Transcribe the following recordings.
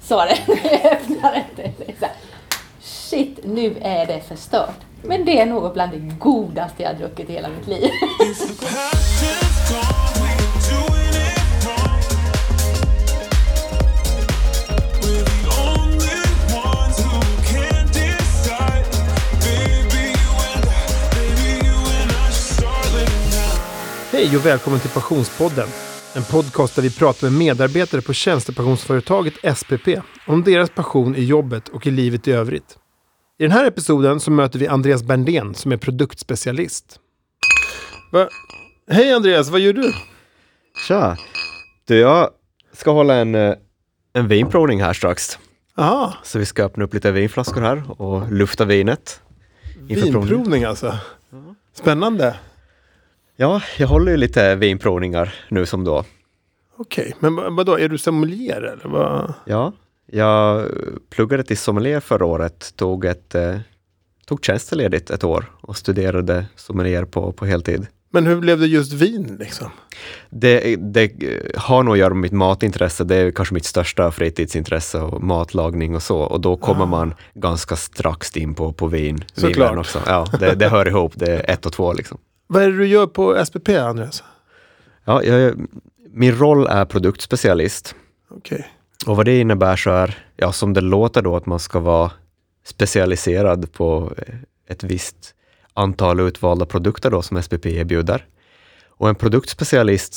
sa det när jag öppnade det. Shit, nu är det förstört. Men det är något bland det godaste jag har druckit i hela mitt liv. Hej och välkommen till Passionspodden. En podcast där vi pratar med medarbetare på tjänstepensionsföretaget SPP om deras passion i jobbet och i livet i övrigt. I den här episoden så möter vi Andreas Berndén som är produktspecialist. Hej Andreas, vad gör du? Tja, jag ska hålla en vinprovning här strax. Aha. Så vi ska öppna upp lite vinflaskor här och lufta vinet. Vinprovning alltså. Spännande. Ja, jag håller ju lite vinprovningar nu som då. Okej, men vadå, är du sommelier eller vad? Ja, jag pluggade till sommelier förra året. Tog tjänstledigt ett år och studerade sommelier på heltid. Men hur blev det just vin liksom? Det har nog att göra med mitt matintresse. Det är kanske mitt största fritidsintresse och matlagning och så. Och då kommer man ganska strax in på vin. Såklart. Också. Ja, det hör ihop. Det är 1 och 2 liksom. Vad är det du gör på SPP, Andreas? Ja, min roll är produktspecialist. Okej. Och vad det innebär så är, ja, som det låter då, att man ska vara specialiserad på ett visst antal utvalda produkter då som SPP erbjuder. Och en produktspecialist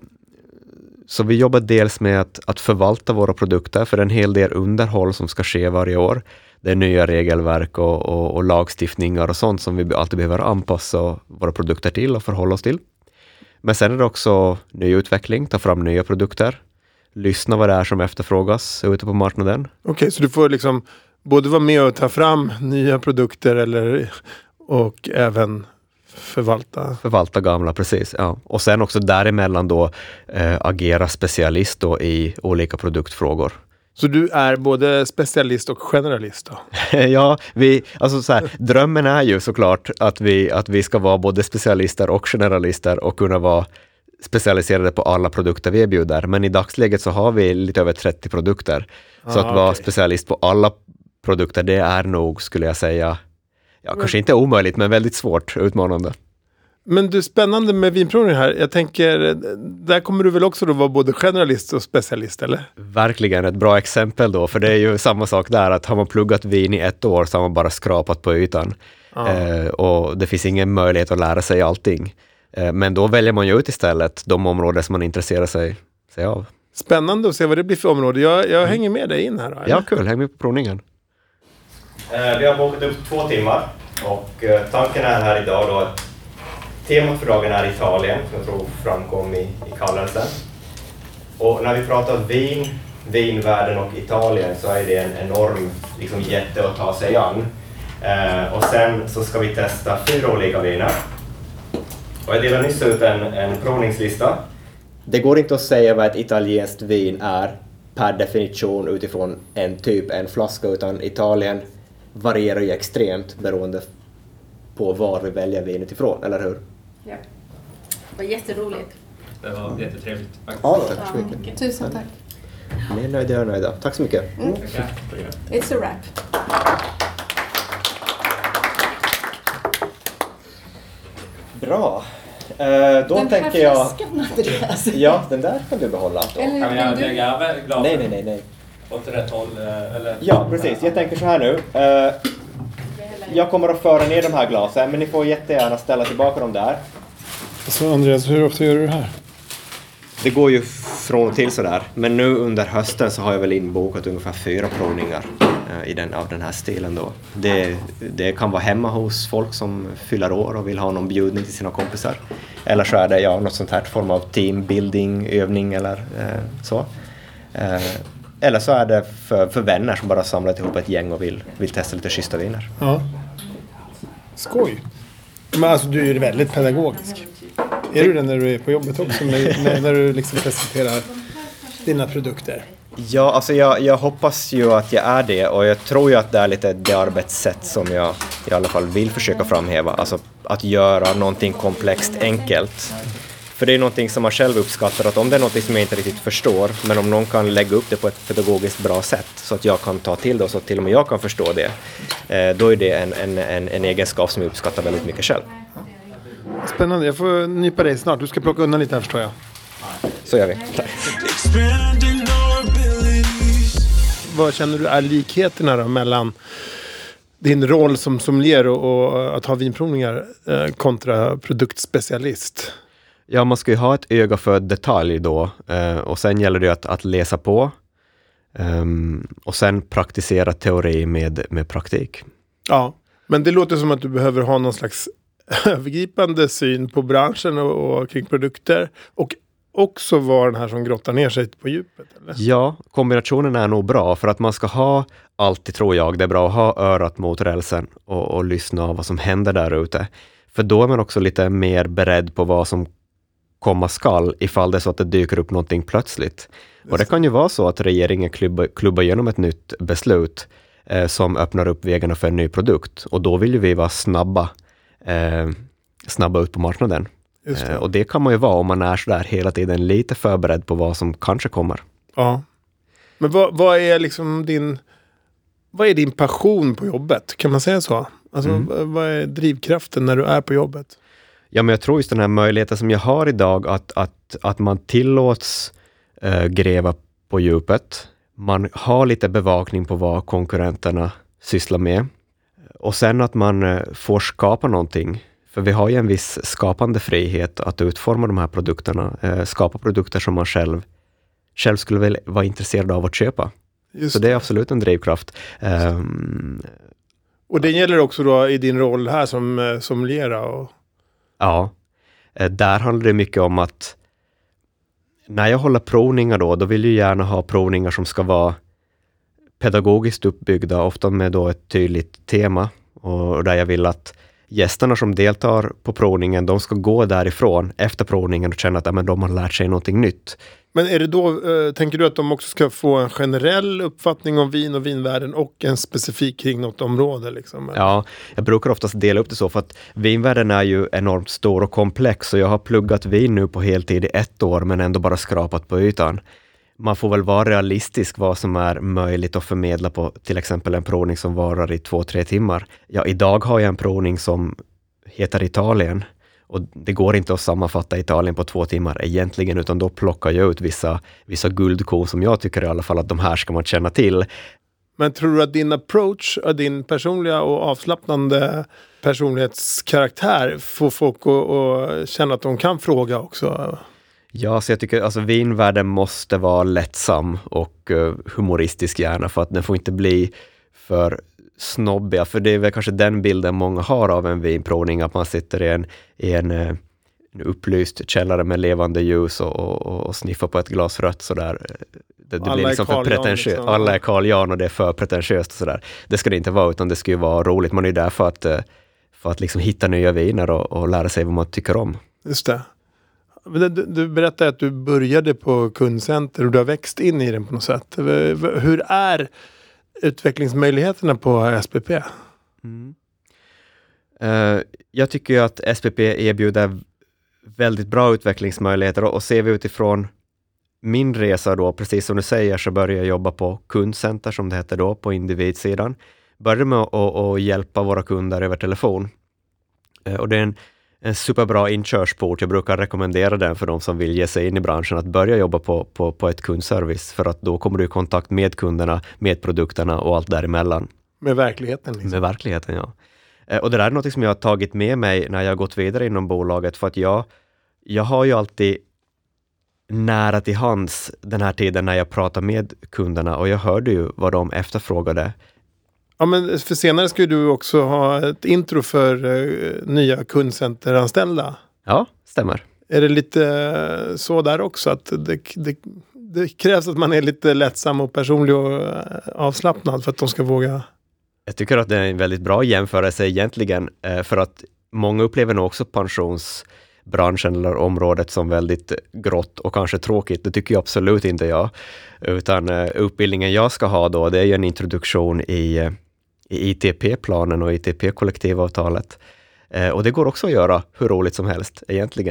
så vi jobbar dels med att förvalta våra produkter, för en hel del underhåll som ska ske varje år. Det är nya regelverk och lagstiftningar och sånt som vi alltid behöver anpassa våra produkter till och förhålla oss till. Men sen är det också ny utveckling, ta fram nya produkter, lyssna vad det är som efterfrågas ute på marknaden. Okej, så du får liksom både vara med och ta fram nya produkter och även förvalta gamla, precis. Ja. Och sen också däremellan då agera specialist då i olika produktfrågor. Så du är både specialist och generalist då? Ja, alltså så här, drömmen är ju såklart att vi ska vara både specialister och generalister och kunna vara specialiserade på alla produkter vi erbjuder. Men i dagsläget så har vi lite över 30 produkter. Så att vara specialist på alla produkter, det är nog, skulle jag säga, kanske inte omöjligt, men väldigt svårt, utmanande. Men du, spännande med vinprovning här. Jag tänker, där kommer du väl också då vara både generalist och specialist, eller? Verkligen ett bra exempel då, för det är ju samma sak där, att har man pluggat vin i 1 år så har man bara skrapat på ytan. Och det finns ingen möjlighet att lära sig allting. Men då väljer man ju ut istället de områden som man intresserar sig av. Spännande att se vad det blir för område. Jag hänger med dig in här då, eller? Ja, kul. Häng med på provningen. Vi har bokat upp 2 timmar och tanken är här idag då att temat för dagen är Italien, som jag tror framkom i kallelsen. Och när vi pratar vinvärlden och Italien, så är det en enorm jätte att ta sig an. Och sen så ska vi testa 4 olika viner. Och jag delar nyss ut en provningslista. Det går inte att säga vad ett italienskt vin är per definition utifrån en flaska, utan Italien varierar ju extremt beroende på var vi väljer vinet ifrån, eller hur? Ja, det var jätteroligt. Det var jättetrevligt. Ja, tack så mycket. Tusen tack. Ni är nöjda, jag är nöjda. Tack så mycket. It's a wrap. Bra. Då den tänker här jag... flaskan, Andreas. Ja, den där kan du behålla. Då. Eller Kan jag lägga glasen Nej. åt rätt håll? Eller? Ja, precis. Jag tänker så här nu. Jag kommer att föra ner de här glasen, men ni får jättegärna ställa tillbaka dem där. Så Andreas, hur ofta gör du det här? Det går ju från och till sådär. Men nu under hösten så har jag väl inbokat ungefär 4 provningar av den här stilen då. Det kan vara hemma hos folk som fyller år och vill ha någon bjudning till sina kompisar. Eller så är det något sånt här form av teambuilding, övning eller så. Eller så är det för vänner som bara samlat ihop ett gäng och vill testa lite schyssta viner. Ja. Skoj. Men alltså du är ju väldigt pedagogisk. Är du det när du är på jobbet också? När du liksom presenterar dina produkter? Ja, alltså jag hoppas ju att jag är det, och jag tror ju att det är lite det arbetssätt som jag i alla fall vill försöka framhäva. Alltså att göra någonting komplext enkelt. För det är någonting som man själv uppskattar, att om det är någonting som jag inte riktigt förstår, men om någon kan lägga upp det på ett pedagogiskt bra sätt så att jag kan ta till det och så att till och med jag kan förstå det, då är det en egenskap som jag uppskattar väldigt mycket själv. Spännande, jag får nypa dig snart. Du ska plocka undan lite här, förstår jag. Så gör vi. Tack. Vad känner du är likheterna då mellan din roll som sommelier och att ha vinprovningar kontra produktspecialist? Ja, man ska ju ha ett öga för detalj då, och sen gäller det att läsa på och sen praktisera teori med praktik. Ja, men det låter som att du behöver ha någon slags övergripande syn på branschen och kring produkter och också vara den här som grottar ner sig på djupet, eller? Ja, kombinationen är nog bra för att man ska ha alltid, tror jag, det är bra att ha örat mot rälsen och lyssna av vad som händer där ute. För då är man också lite mer beredd på vad som komma skall ifall det är så att det dyker upp någonting plötsligt. Och det kan ju vara så att regeringen klubbar igenom ett nytt beslut som öppnar upp vägarna för en ny produkt. Och då vill ju vi vara snabba ut på marknaden. Och det kan man ju vara om man är så där hela tiden lite förberedd på vad som kanske kommer. Ja. Men vad är liksom vad är din passion på jobbet? Kan man säga så? Alltså, vad är drivkraften när du är på jobbet? Ja, men jag tror just den här möjligheten som jag har idag att man tillåts gräva på djupet. Man har lite bevakning på vad konkurrenterna sysslar med. Och sen att man får skapa någonting. För vi har ju en viss skapande frihet att utforma de här produkterna. Skapa produkter som man själv skulle väl vara intresserad av att köpa. Så det är absolut en drivkraft. Och det gäller också då i din roll här som lera? Ja, där handlar det mycket om att när jag håller provningar då vill jag gärna ha provningar som ska vara pedagogiskt uppbyggda, ofta med då ett tydligt tema. Och där jag vill att gästerna som deltar på provningen, de ska gå därifrån efter provningen och känna att de har lärt sig någonting nytt. Men är det då, tänker du att de också ska få en generell uppfattning om vin och vinvärlden och en specifik kring något område? Liksom? Ja, jag brukar oftast dela upp det så för att vinvärlden är ju enormt stor och komplex och jag har pluggat vin nu på heltid i 1 år men ändå bara skrapat på ytan. Man får väl vara realistisk vad som är möjligt att förmedla på till exempel en provning som varar i 2-3 timmar. Ja, idag har jag en provning som heter Italien. Och det går inte att sammanfatta Italien på 2 timmar egentligen, utan då plockar jag ut vissa guldkorn som jag tycker i alla fall att de här ska man känna till. Men tror du att din approach och din personliga och avslappnande personlighetskaraktär får folk att känna att de kan fråga också? Ja, så jag tycker alltså vinvärlden måste vara lättsam och humoristisk gärna för att den får inte bli för snobbiga, för det är väl kanske den bilden många har av en vinprovning, att man sitter i en upplyst källare med levande ljus och sniffar på ett glas rött sådär. Det blir liksom för pretentiöst. Liksom. Alla är Carl Jan och det är för pretentiöst och sådär. Det ska det inte vara, utan det ska ju vara roligt. Man är där för att liksom hitta nya viner och lära sig vad man tycker om. Just det. Du berättade att du började på kundcenter och du har växt in i den på något sätt. Hur är utvecklingsmöjligheterna på SPP? Jag tycker att SPP erbjuder väldigt bra utvecklingsmöjligheter och ser vi utifrån min resa då, precis som du säger, så började jag jobba på kundcenter som det heter då, på individsidan. Började med att hjälpa våra kunder över telefon. Och det är en superbra inkörsport. Jag brukar rekommendera den för de som vill ge sig in i branschen, att börja jobba på ett kundservice, för att då kommer du i kontakt med kunderna, med produkterna och allt däremellan. Med verkligheten liksom. Med verkligheten, ja. Och det där är något som jag har tagit med mig när jag har gått vidare inom bolaget, för att jag har ju alltid nära till hands den här tiden när jag pratar med kunderna, och jag hörde ju vad de efterfrågade. Ja, men för senare ska du också ha ett intro för nya kundcenteranställda. Ja, stämmer. Är det lite så där också, att det krävs att man är lite lättsam och personlig och avslappnad för att de ska våga? Jag tycker att det är en väldigt bra jämförelse egentligen, för att många upplever nog också pensionsbranschen eller området som väldigt grått och kanske tråkigt. Det tycker jag absolut inte jag. Utan utbildningen jag ska ha då, det är ju en introduktion i ITP-planen och ITP-kollektivavtalet. Och det går också att göra hur roligt som helst egentligen.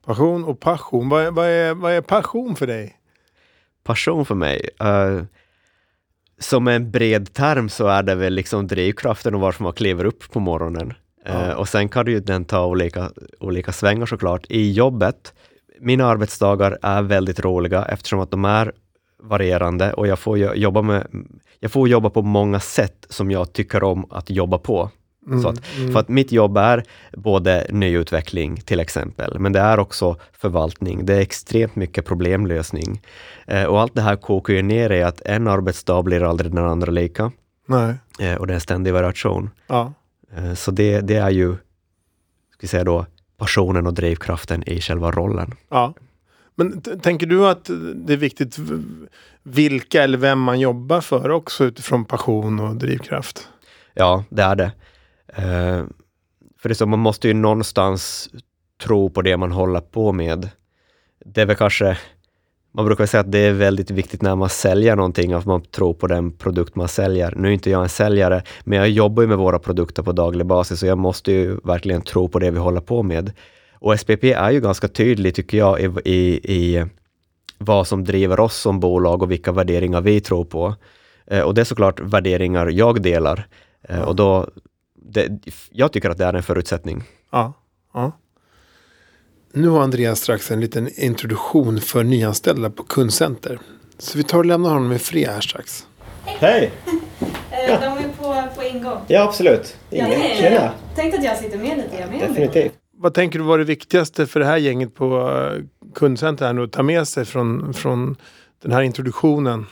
Passion och passion. Vad är passion för dig? Passion för mig? Som en bred term så är det väl liksom drivkraften och varför man kliver upp på morgonen. Och sen kan ju den ta olika svängar såklart. I jobbet, mina arbetsdagar är väldigt roliga eftersom att de är varierande och jag får jobba på många sätt som jag tycker om att jobba på. För att mitt jobb är både nyutveckling till exempel, men det är också förvaltning. Det är extremt mycket problemlösning. Och allt det här kokar ju ner i att en arbetsdag blir aldrig den andra lika. Nej. Och det är en ständig variation. Ja. Så det är ju, ska vi säga då, passionen och drivkraften i själva rollen. Ja. Men tänker du att det är viktigt vilka eller vem man jobbar för också utifrån passion och drivkraft? Ja, det är det. För det är så, man måste ju någonstans tro på det man håller på med. Det är väl kanske, man brukar säga att det är väldigt viktigt när man säljer någonting att man tror på den produkt man säljer. Nu är inte jag en säljare, men jag jobbar ju med våra produkter på daglig basis så jag måste ju verkligen tro på det vi håller på med. Och SPP är ju ganska tydlig tycker jag i vad som driver oss som bolag och vilka värderingar vi tror på. Och det är såklart värderingar jag delar. Och då, jag tycker att det är en förutsättning. Ja. Nu har Andreas strax en liten introduktion för nyanställda på kundcenter. Så vi tar och lämnar honom med fred här strax. Hej! De är på ingång. Ja, absolut. Tjena. Tänkte att jag sitter med lite. Definitivt. Vad tänker du var det viktigaste för det här gänget på kundcenter här nu att ta med sig från den här introduktionen?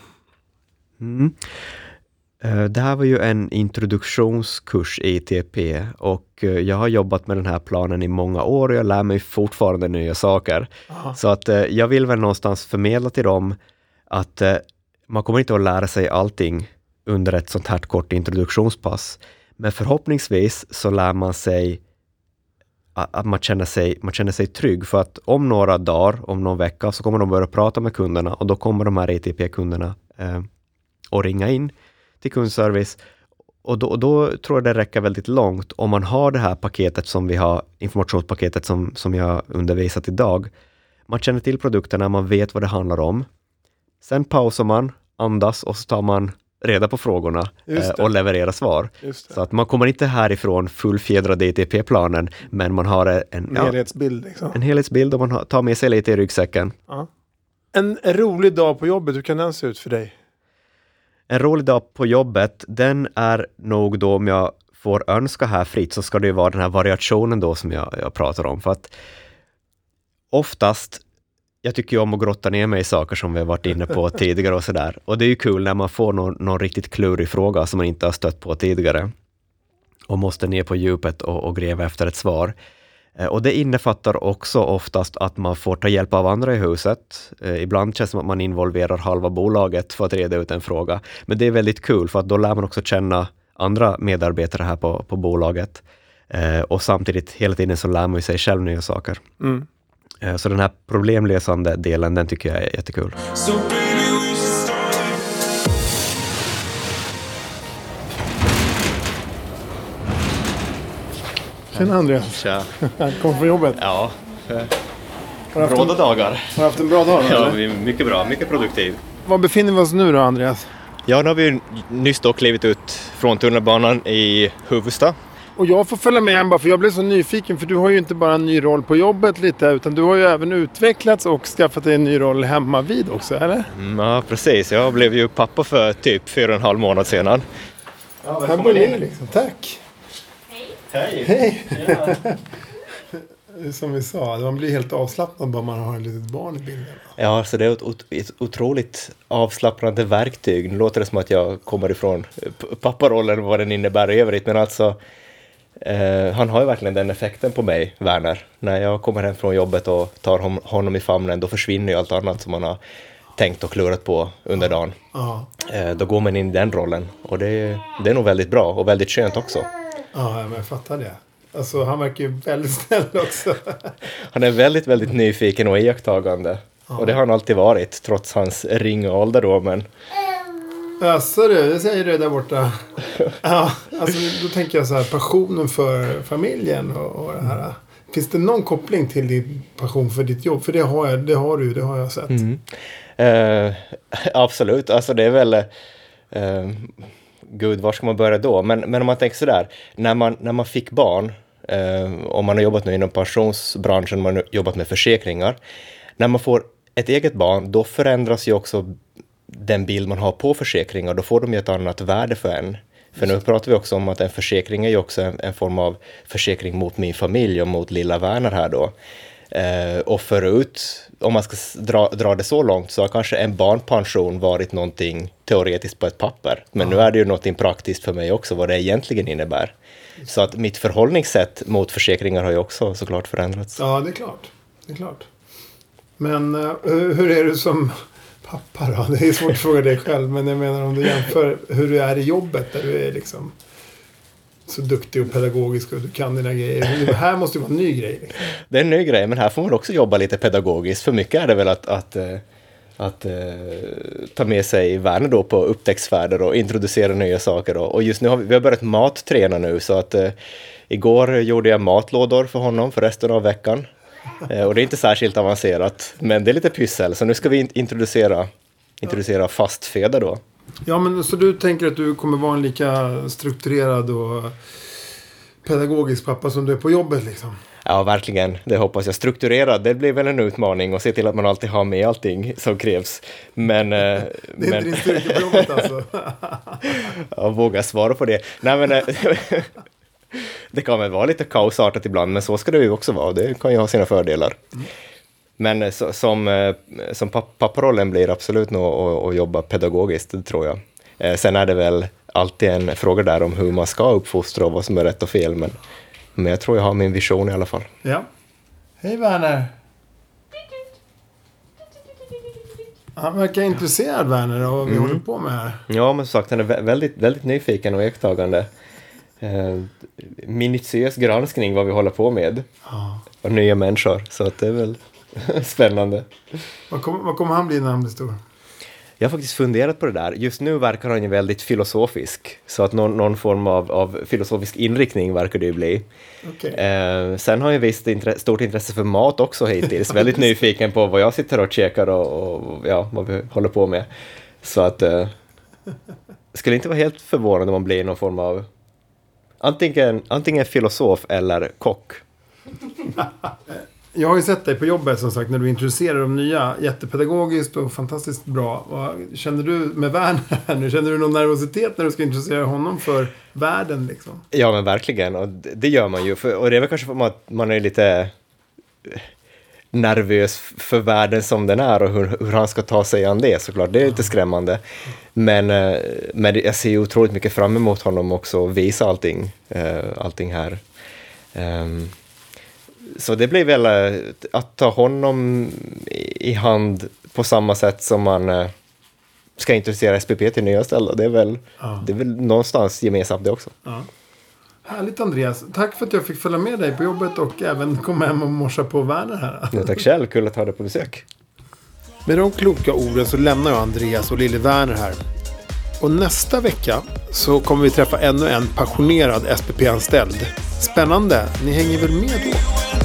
Det här var ju en introduktionskurs i ITP och jag har jobbat med den här planen i många år och jag lär mig fortfarande nya saker. Aha. Så att jag vill väl någonstans förmedla till dem att man kommer inte att lära sig allting under ett sånt här kort introduktionspass. Men förhoppningsvis så lär man sig att man känner sig trygg för att om några dagar, om någon vecka så kommer de börja prata med kunderna och då kommer de här ITP-kunderna att ringa in till kundservice och då tror jag det räcker väldigt långt om man har det här paketet som vi har, informationspaketet som jag undervisat idag. Man känner till produkterna, man vet vad det handlar om. Sen pausar man, andas och så tar man reda på frågorna och levererar svar. Så att man kommer inte härifrån fullfjädrad ITP-planen men man har en helhetsbild. Liksom. En helhetsbild och man tar med sig lite i ryggsäcken. Ja. En rolig dag på jobbet, hur kan den se ut för dig? En rolig dag på jobbet, den är nog då om jag får önska här fritt så ska det ju vara den här variationen då som jag pratar om. För att oftast, jag tycker ju om att grotta ner mig i saker som vi har varit inne på tidigare och sådär. Och det är ju kul när man får någon riktigt klurig fråga som man inte har stött på tidigare. Och måste ner på djupet och gräva efter ett svar. Och det innefattar också oftast att man får ta hjälp av andra i huset. Ibland känns det som att man involverar halva bolaget för att reda ut en fråga. Men det är väldigt kul för att då lär man också känna andra medarbetare här på bolaget. Och samtidigt hela tiden så lär man sig själv nya saker. Så den här problemlösande delen, den tycker jag är jättekul. Tjena Andreas. Tja. Kom från jobbet. Ja. Bra dagar. Har du haft en bra dag? Ja, mycket bra. Mycket produktiv. Var befinner vi oss nu då, Andreas? Ja, nu har vi nyss då klivit ut från tunnelbanan i Huvudsta. Och jag får följa med bara för jag blev så nyfiken för du har ju inte bara en ny roll på jobbet lite utan du har ju även utvecklats och skaffat dig en ny roll hemma vid också, eller? Ja, precis. Jag blev ju pappa för typ 4,5 månader sedan. Ja, här bor ni liksom. Tack! Hej! Hej! Ja. Som vi sa, man blir helt avslappnad bara man har ett litet barn i bilden. Ja, så det är ett otroligt avslappnande verktyg. Nu låter det som att jag kommer ifrån papparollen, vad den innebär i övrigt. Men alltså, han har ju verkligen den effekten på mig, Werner. När jag kommer hem från jobbet och tar honom i famnen, då försvinner ju allt annat som man har tänkt och klurat på under dagen. Då går man in i den rollen. Och det är nog väldigt bra och väldigt skönt också. Ja, men jag fattar det. Alltså, han verkar ju väldigt snäll också. Han är väldigt, väldigt nyfiken och iakttagande. Och det har han alltid varit, trots hans ringa ålder då, men... Alltså det säger du där borta. Ja, alltså då tänker jag så här, passionen för familjen och det här. Finns det någon koppling till din passion för ditt jobb? För det har jag sett. Absolut, alltså det är väl gud, var ska man börja då? Men om man tänker sådär, när man fick barn, om man har jobbat nu inom pensionsbranschen, man har jobbat med försäkringar, när man får ett eget barn, då förändras ju också den bild man har på försäkringar, då får de ju ett annat värde för en. För nu pratar vi också om att en försäkring är ju också en form av försäkring mot min familj och mot lilla Werner här då. Och förut, om man ska dra det så långt, så har kanske en barnpension varit någonting teoretiskt på ett papper. Men nu är det ju någonting praktiskt för mig också, vad det egentligen innebär. Så att mitt förhållningssätt mot försäkringar har ju också såklart förändrats. Ja, det är klart. Men hur är du som pappa då? Det är svårt att fråga dig själv, men jag menar om du jämför hur du är i jobbet, där du är liksom så duktig och pedagogisk och du kan dina grejer. Det här måste ju vara en ny grej. Liksom. Det är en ny grej, men här får man också jobba lite pedagogiskt. För mycket är det väl att ta med sig Werner då på upptäcktsfärder och introducera nya saker. Och just nu har vi har börjat matträna nu, så att igår gjorde jag matlådor för honom för resten av veckan. Och det är inte särskilt avancerat, men det är lite pyssel. Så nu ska vi introducera fastföda då. Ja, men så du tänker att du kommer vara en lika strukturerad och pedagogisk pappa som du är på jobbet liksom? Ja, verkligen. Det hoppas jag. Strukturerad, det blir väl en utmaning och se till att man alltid har med allting som krävs. Men, det är inte din styrka på jobbet alltså? Jag vågar svara på det. Nej, men det kan väl vara lite kaosartat ibland, men så ska det ju också vara. Det kan ju ha sina fördelar. Men som papparollen blir absolut nog att jobba pedagogiskt, det tror jag. Sen är det väl alltid en fråga där om hur man ska uppfostra och vad som är rätt och fel. Men jag tror jag har min vision i alla fall. Ja. Hej Werner. Han verkar intresserad, Werner, av vad vi håller på med här. Ja, men som sagt, han är väldigt, väldigt nyfiken och iakttagande. Minutiös granskning vad vi håller på med. Och nya människor, så att det är väl spännande. Vad kommer han bli när han blir stor? Jag har faktiskt funderat på det där. Just nu verkar han ju väldigt filosofisk. Så att någon form av filosofisk inriktning verkar det ju bli. Okay. Sen har jag visst stort intresse för mat också hittills. Väldigt nyfiken på vad jag sitter och käkar och vad vi håller på med. Så att skulle inte vara helt förvånad om man blir någon form av antingen filosof eller kock. Jag har ju sett dig på jobbet som sagt när du introducerar de nya, jättepedagogiskt och fantastiskt bra. Vad känner du med Werner nu? Känner du någon nervositet när du ska introducera honom för världen liksom? Ja, men verkligen, och det gör man ju. Och det är väl kanske för att man är lite nervös för världen som den är och hur han ska ta sig an det, såklart. Det är lite skrämmande. Men jag ser ju otroligt mycket fram emot honom också och visa allting här. Så det blir väl att ta honom i hand på samma sätt som man ska introducera SPP till nya ställen. Det är väl någonstans gemensamt det också. Ja. Härligt Andreas. Tack för att jag fick följa med dig på jobbet och även komma hem och morsa på Werner här. Ja, tack själv, kul att ha dig på besök. Med de kloka orden så lämnar jag Andreas och lille Werner här. Och nästa vecka så kommer vi träffa ännu en passionerad SPP-anställd. Spännande, ni hänger väl med då?